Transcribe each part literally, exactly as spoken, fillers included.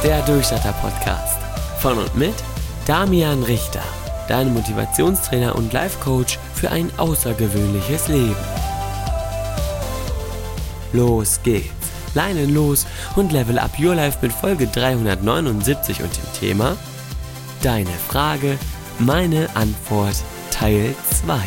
der Durchstarter-Podcast. Von und mit Damian Richter, dein Motivationstrainer und Life-Coach für ein außergewöhnliches Leben. Los geht's, Leinen los und level up your life mit Folge dreihundertneunundsiebzig und dem Thema Deine Frage, meine Antwort, Teil zwei.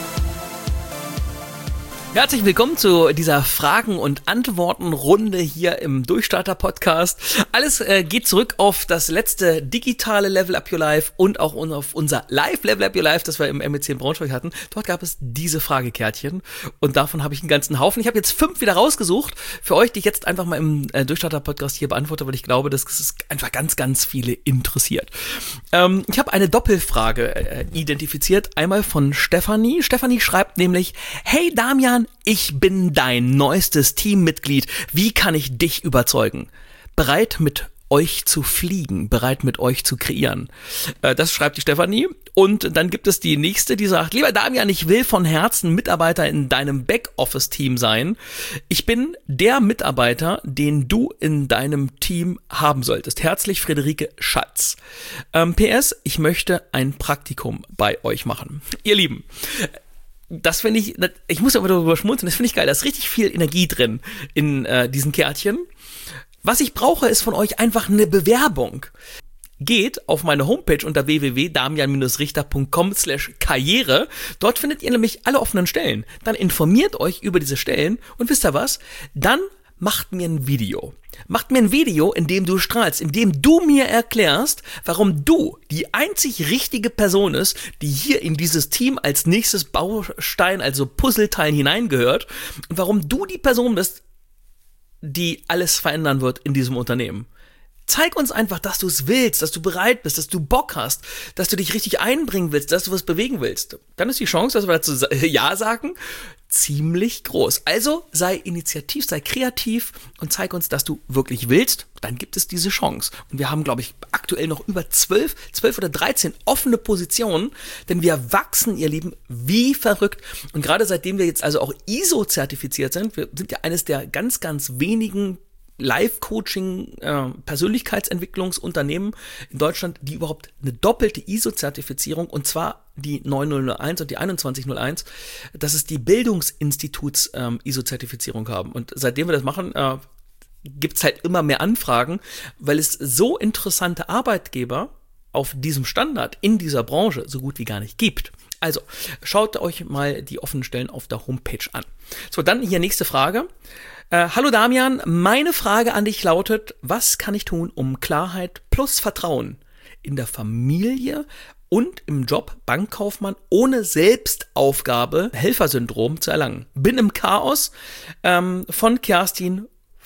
Herzlich willkommen zu dieser Fragen- und Antworten-Runde hier im Durchstarter-Podcast. Alles äh, geht zurück auf das letzte digitale Level Up Your Life und auch auf unser Live Level Up Your Life, das wir im M E C in Braunschweig hatten. Dort gab es diese Fragekärtchen und davon habe ich einen ganzen Haufen. Ich habe jetzt fünf wieder rausgesucht für euch, die ich jetzt einfach mal im äh, Durchstarter-Podcast hier beantworte, weil ich glaube, dass es einfach ganz, ganz viele interessiert. Ähm, ich habe eine Doppelfrage äh, identifiziert, einmal von Stefanie. Stefanie schreibt nämlich: Hey Damian, ich bin dein neuestes Teammitglied. Wie kann ich dich überzeugen? Bereit mit euch zu fliegen, bereit mit euch zu kreieren. Äh, das schreibt die Stefanie. Und dann gibt es die nächste, die sagt: Lieber Damian, ich will von Herzen Mitarbeiter in deinem Backoffice-Team sein. Ich bin der Mitarbeiter, den du in deinem Team haben solltest. Herzlich, Friederike Schatz. Ähm, P S, ich möchte ein Praktikum bei euch machen. Ihr Lieben, das finde ich, ich muss aber darüber schmunzeln, das finde ich geil, da ist richtig viel Energie drin in äh, diesen Kärtchen. Was ich brauche, ist von euch einfach eine Bewerbung. Geht auf meine Homepage unter w w w punkt damian richter punkt com slash karriere. Dort findet ihr nämlich alle offenen Stellen. Dann informiert euch über diese Stellen und wisst ihr was? Dann macht mir ein Video. Macht mir ein Video, in dem du strahlst, in dem du mir erklärst, warum du die einzig richtige Person ist, die hier in dieses Team als nächstes Baustein, also Puzzleteil hineingehört und warum du die Person bist, die alles verändern wird in diesem Unternehmen. Zeig uns einfach, dass du es willst, dass du bereit bist, dass du Bock hast, dass du dich richtig einbringen willst, dass du was bewegen willst. Dann ist die Chance, dass wir dazu Ja sagen, ziemlich groß. Also sei initiativ, sei kreativ und zeig uns, dass du wirklich willst. Dann gibt es diese Chance. Und wir haben, glaube ich, aktuell noch über zwölf, zwölf oder dreizehn offene Positionen, denn wir wachsen, ihr Lieben, wie verrückt. Und gerade seitdem wir jetzt also auch I S O-zertifiziert sind, wir sind ja eines der ganz, ganz wenigen Life-Coaching, äh, Persönlichkeitsentwicklungsunternehmen in Deutschland, die überhaupt eine doppelte I S O-Zertifizierung, und zwar die neunzehn null eins und die einundzwanzig null eins, das ist die Bildungsinstituts ähm, I S O-Zertifizierung haben. Und seitdem wir das machen, äh, gibt's halt immer mehr Anfragen, weil es so interessante Arbeitgeber auf diesem Standard in dieser Branche so gut wie gar nicht gibt. Also, schaut euch mal die offenen Stellen auf der Homepage an. So, dann hier nächste Frage. Äh, hallo Damian, meine Frage an dich lautet: Was kann ich tun, um Klarheit plus Vertrauen in der Familie und im Job Bankkaufmann ohne Selbstaufgabe, Helfersyndrom zu erlangen? Bin im Chaos. Ähm, von Kerstin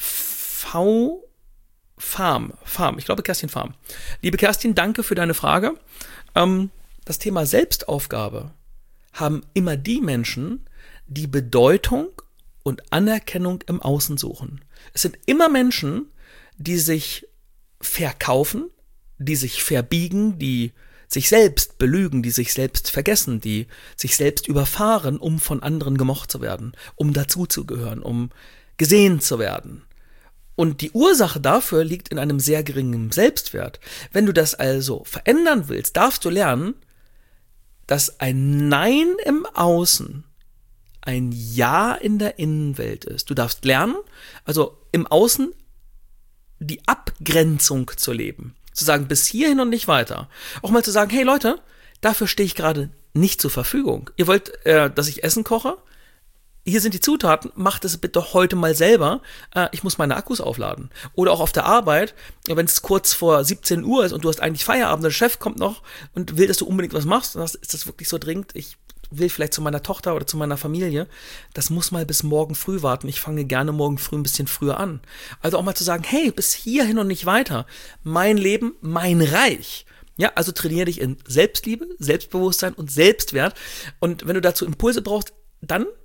V. Farm. Farm. Ich glaube Kerstin Farm. Liebe Kerstin, danke für deine Frage. Ähm, das Thema Selbstaufgabe haben immer die Menschen, die Bedeutung und Anerkennung im Außen suchen. Es sind immer Menschen, die sich verkaufen, die sich verbiegen, die sich selbst belügen, die sich selbst vergessen, die sich selbst überfahren, um von anderen gemocht zu werden, um dazuzugehören, um gesehen zu werden. Und die Ursache dafür liegt in einem sehr geringen Selbstwert. Wenn du das also verändern willst, darfst du lernen, dass ein Nein im Außen ein Ja in der Innenwelt ist. Du darfst lernen, also im Außen die Abgrenzung zu leben. Zu sagen, bis hierhin und nicht weiter. Auch mal zu sagen, hey Leute, dafür stehe ich gerade nicht zur Verfügung. Ihr wollt, äh, dass ich Essen koche? Hier sind die Zutaten, macht es bitte heute mal selber. Äh, ich muss meine Akkus aufladen. Oder auch auf der Arbeit, wenn es kurz vor siebzehn Uhr ist und du hast eigentlich Feierabend, der Chef kommt noch und will, dass du unbedingt was machst. Und sagst, ist das wirklich so dringend? Ich will vielleicht zu meiner Tochter oder zu meiner Familie. Das muss mal bis morgen früh warten. Ich fange gerne morgen früh ein bisschen früher an. Also auch mal zu sagen, hey, bis hierhin und nicht weiter. Mein Leben, mein Reich. Ja, also trainiere dich in Selbstliebe, Selbstbewusstsein und Selbstwert. Und wenn du dazu Impulse brauchst, dann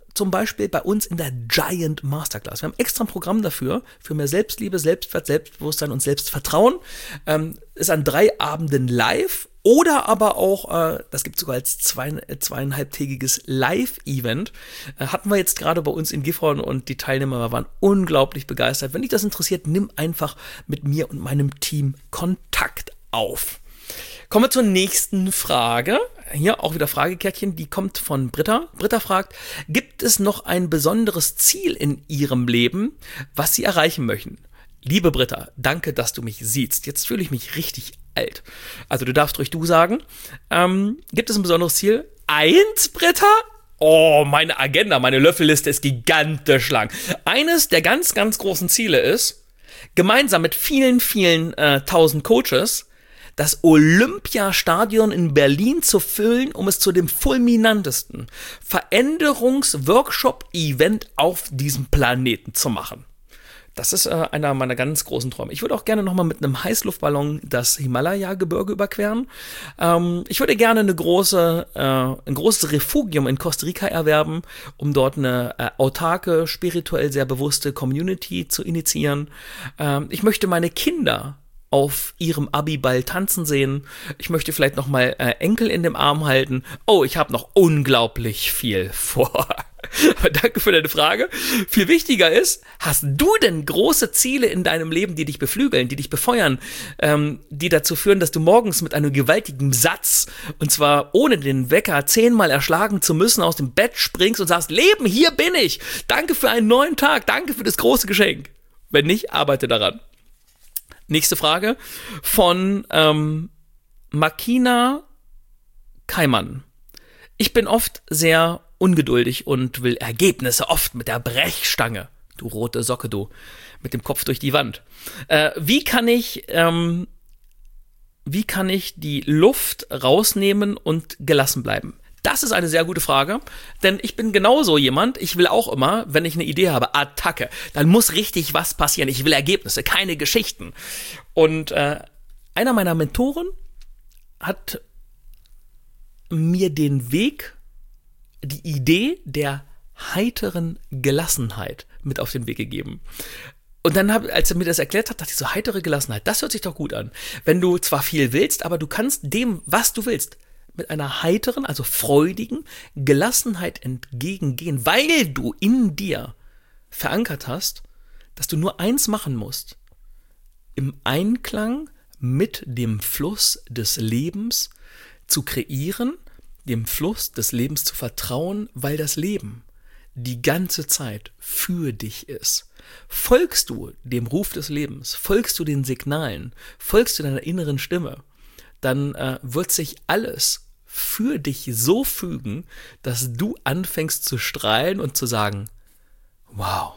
zum Beispiel bei uns in der Giant Masterclass. Wir haben extra ein Programm dafür, für mehr Selbstliebe, Selbstwert, Selbstbewusstsein und Selbstvertrauen. Ähm, ist an drei Abenden live oder aber auch, äh, das gibt es sogar als zwei, zweieinhalbtägiges Live-Event. Äh, hatten wir jetzt gerade bei uns in Gifhorn und die Teilnehmer waren unglaublich begeistert. Wenn dich das interessiert, nimm einfach mit mir und meinem Team Kontakt auf. Kommen wir zur nächsten Frage. Hier auch wieder Fragekärtchen, die kommt von Britta. Britta fragt, gibt es noch ein besonderes Ziel in Ihrem Leben, was Sie erreichen möchten? Liebe Britta, danke, dass du mich siehst. Jetzt fühle ich mich richtig alt. Also du darfst ruhig du sagen. Ähm, gibt es ein besonderes Ziel? Eins, Britta? Oh, meine Agenda, meine Löffelliste ist gigantisch lang. Eines der ganz, ganz großen Ziele ist, gemeinsam mit vielen, vielen äh, tausend Coaches das Olympiastadion in Berlin zu füllen, um es zu dem fulminantesten Veränderungs-Workshop-Event auf diesem Planeten zu machen. Das ist äh, einer meiner ganz großen Träume. Ich würde auch gerne nochmal mit einem Heißluftballon das Himalaya-Gebirge überqueren. Ähm, ich würde gerne eine große, äh, ein großes Refugium in Costa Rica erwerben, um dort eine äh, autarke, spirituell sehr bewusste Community zu initiieren. Ähm, ich möchte meine Kinder auf ihrem Abiball tanzen sehen. Ich möchte vielleicht noch mal äh, Enkel in dem Arm halten. Oh, ich habe noch unglaublich viel vor. Aber danke für deine Frage. Viel wichtiger ist, hast du denn große Ziele in deinem Leben, die dich beflügeln, die dich befeuern, ähm, die dazu führen, dass du morgens mit einem gewaltigen Satz, und zwar ohne den Wecker zehnmal erschlagen zu müssen, aus dem Bett springst und sagst, Leben, hier bin ich. Danke für einen neuen Tag. Danke für das große Geschenk. Wenn nicht, arbeite daran. Nächste Frage von ähm, Makina Keimann. Ich bin oft sehr ungeduldig und will Ergebnisse, oft mit der Brechstange. Du rote Socke, du. Mit dem Kopf durch die Wand. Äh, wie kann ich, ähm, wie kann ich die Luft rausnehmen und gelassen bleiben? Das ist eine sehr gute Frage, denn ich bin genauso jemand, ich will auch immer, wenn ich eine Idee habe, Attacke, dann muss richtig was passieren. Ich will Ergebnisse, keine Geschichten. Und äh, einer meiner Mentoren hat mir den Weg, die Idee der heiteren Gelassenheit mit auf den Weg gegeben. Und dann, hab, als er mir das erklärt hat, dachte ich so, heitere Gelassenheit, das hört sich doch gut an. Wenn du zwar viel willst, aber du kannst dem, was du willst, mit einer heiteren, also freudigen Gelassenheit entgegengehen, weil du in dir verankert hast, dass du nur eins machen musst, im Einklang mit dem Fluss des Lebens zu kreieren, dem Fluss des Lebens zu vertrauen, weil das Leben die ganze Zeit für dich ist. Folgst du dem Ruf des Lebens, folgst du den Signalen, folgst du deiner inneren Stimme, dann äh, wird sich alles für dich so fügen, dass du anfängst zu strahlen und zu sagen, wow,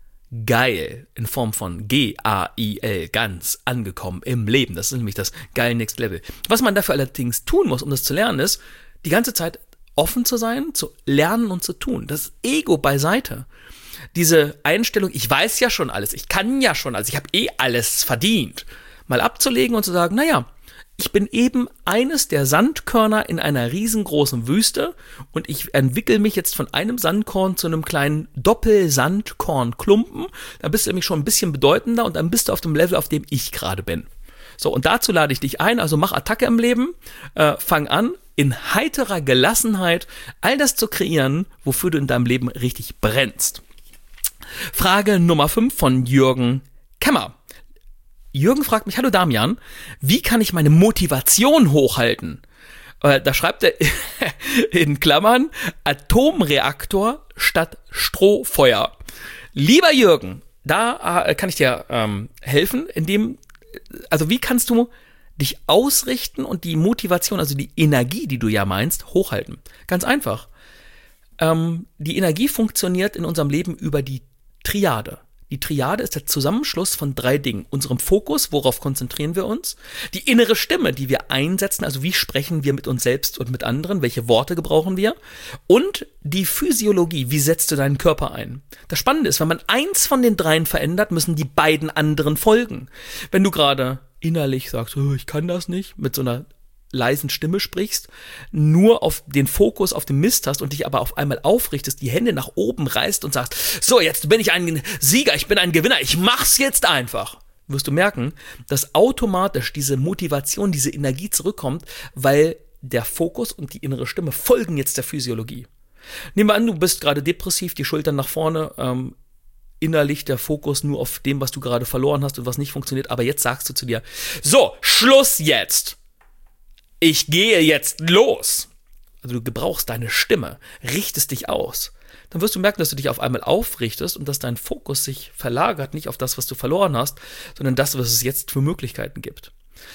geil, in Form von G A I L, ganz angekommen im Leben. Das ist nämlich das geil Next Level. Was man dafür allerdings tun muss, um das zu lernen, ist, die ganze Zeit offen zu sein, zu lernen und zu tun. Das Ego beiseite. Diese Einstellung, ich weiß ja schon alles, ich kann ja schon alles, ich habe eh alles verdient, mal abzulegen und zu sagen, naja, ich bin eben eines der Sandkörner in einer riesengroßen Wüste und ich entwickle mich jetzt von einem Sandkorn zu einem kleinen Doppelsandkornklumpen. Da bist du nämlich schon ein bisschen bedeutender und dann bist du auf dem Level, auf dem ich gerade bin. So, und dazu lade ich dich ein, also mach Attacke im Leben, äh, fang an, in heiterer Gelassenheit all das zu kreieren, wofür du in deinem Leben richtig brennst. Frage Nummer fünf von Jürgen Kemmer. Jürgen fragt mich, hallo Damian, wie kann ich meine Motivation hochhalten? Äh, da schreibt er in Klammern Atomreaktor statt Strohfeuer. Lieber Jürgen, da äh, kann ich dir ähm, helfen, indem, also wie kannst du dich ausrichten und die Motivation, also die Energie, die du ja meinst, hochhalten? Ganz einfach. Ähm, die Energie funktioniert in unserem Leben über die Triade. Die Triade ist der Zusammenschluss von drei Dingen. Unserem Fokus, worauf konzentrieren wir uns? Die innere Stimme, die wir einsetzen, also wie sprechen wir mit uns selbst und mit anderen? Welche Worte gebrauchen wir? Und die Physiologie, wie setzt du deinen Körper ein? Das Spannende ist, wenn man eins von den dreien verändert, müssen die beiden anderen folgen. Wenn du gerade innerlich sagst, oh, ich kann das nicht, mit so einer leisen Stimme sprichst, nur auf den Fokus auf den Mist hast und dich aber auf einmal aufrichtest, die Hände nach oben reißt und sagst, so, jetzt bin ich ein Sieger, ich bin ein Gewinner, ich mach's jetzt einfach, wirst du merken, dass automatisch diese Motivation, diese Energie zurückkommt, weil der Fokus und die innere Stimme folgen jetzt der Physiologie. Nehmen wir an, du bist gerade depressiv, die Schultern nach vorne, ähm, innerlich der Fokus nur auf dem, was du gerade verloren hast und was nicht funktioniert, aber jetzt sagst du zu dir, so, Schluss jetzt! Ich gehe jetzt los! Also du gebrauchst deine Stimme, richtest dich aus. Dann wirst du merken, dass du dich auf einmal aufrichtest und dass dein Fokus sich verlagert, nicht auf das, was du verloren hast, sondern das, was es jetzt für Möglichkeiten gibt.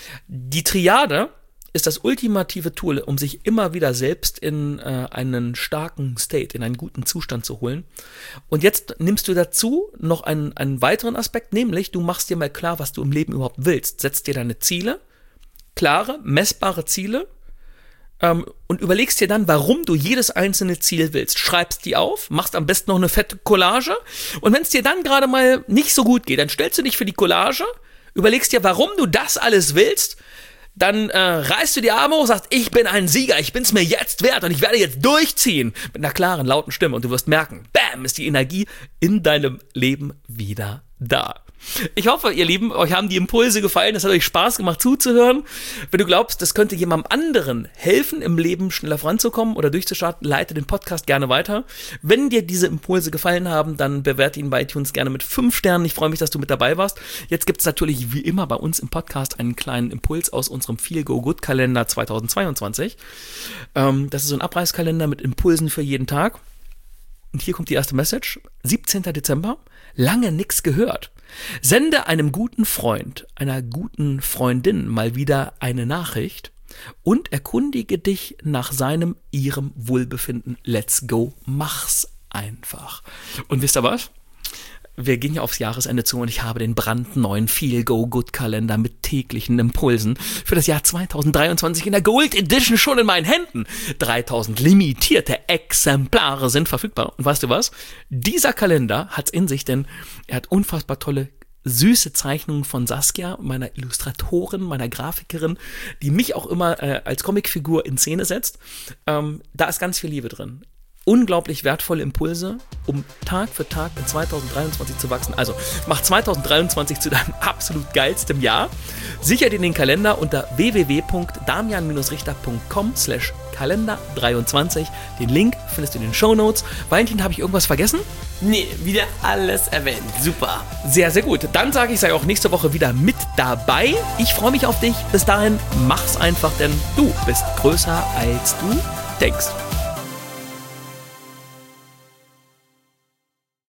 Die Triade ist das ultimative Tool, um sich immer wieder selbst in äh, einen starken State, in einen guten Zustand zu holen. Und jetzt nimmst du dazu noch einen, einen weiteren Aspekt, nämlich du machst dir mal klar, was du im Leben überhaupt willst. Setzt dir deine Ziele, klare, messbare Ziele, ähm, und überlegst dir dann, warum du jedes einzelne Ziel willst. Schreibst die auf, machst am besten noch eine fette Collage und wenn es dir dann gerade mal nicht so gut geht, dann stellst du dich für die Collage, überlegst dir, warum du das alles willst. Dann äh, reißt du die Arme hoch und sagst, ich bin ein Sieger, ich bin's mir jetzt wert und ich werde jetzt durchziehen. Mit einer klaren, lauten Stimme und du wirst merken, bam, ist die Energie in deinem Leben wieder da. Ich hoffe, ihr Lieben, euch haben die Impulse gefallen, es hat euch Spaß gemacht zuzuhören. Wenn du glaubst, das könnte jemandem anderen helfen, im Leben schneller voranzukommen oder durchzustarten, leite den Podcast gerne weiter. Wenn dir diese Impulse gefallen haben, dann bewerte ihn bei iTunes gerne mit fünf Sternen. Ich freue mich, dass du mit dabei warst. Jetzt gibt es natürlich wie immer bei uns im Podcast einen kleinen Impuls aus unserem Feel-Go-Good-Kalender zweitausendzweiundzwanzig. Ähm, das ist so ein Abreißkalender mit Impulsen für jeden Tag. Und hier kommt die erste Message. siebzehnten Dezember. Lange nix gehört. Sende einem guten Freund, einer guten Freundin mal wieder eine Nachricht und erkundige dich nach seinem, ihrem Wohlbefinden. Let's go, mach's einfach. Und wisst ihr was? Wir gehen ja aufs Jahresende zu und ich habe den brandneuen Feel-Go-Good-Kalender mit täglichen Impulsen für das Jahr zweitausenddreiundzwanzig in der Gold Edition schon in meinen Händen. dreitausend limitierte Exemplare sind verfügbar. Und weißt du was? Dieser Kalender hat's in sich, denn er hat unfassbar tolle, süße Zeichnungen von Saskia, meiner Illustratorin, meiner Grafikerin, die mich auch immer äh, als Comicfigur in Szene setzt. Ähm, da ist ganz viel Liebe drin. Unglaublich wertvolle Impulse, um Tag für Tag in zweitausenddreiundzwanzig zu wachsen. Also mach zweitausenddreiundzwanzig zu deinem absolut geilsten Jahr. Sicher dir den Kalender unter w w w punkt damian richter punkt com slash kalender dreiundzwanzig. Den Link findest du in den Shownotes. Valentin, habe ich irgendwas vergessen? Nee, wieder alles erwähnt. Super. Sehr, sehr gut. Dann sage ich, sei auch nächste Woche wieder mit dabei. Ich freue mich auf dich. Bis dahin, mach's einfach, denn du bist größer als du denkst.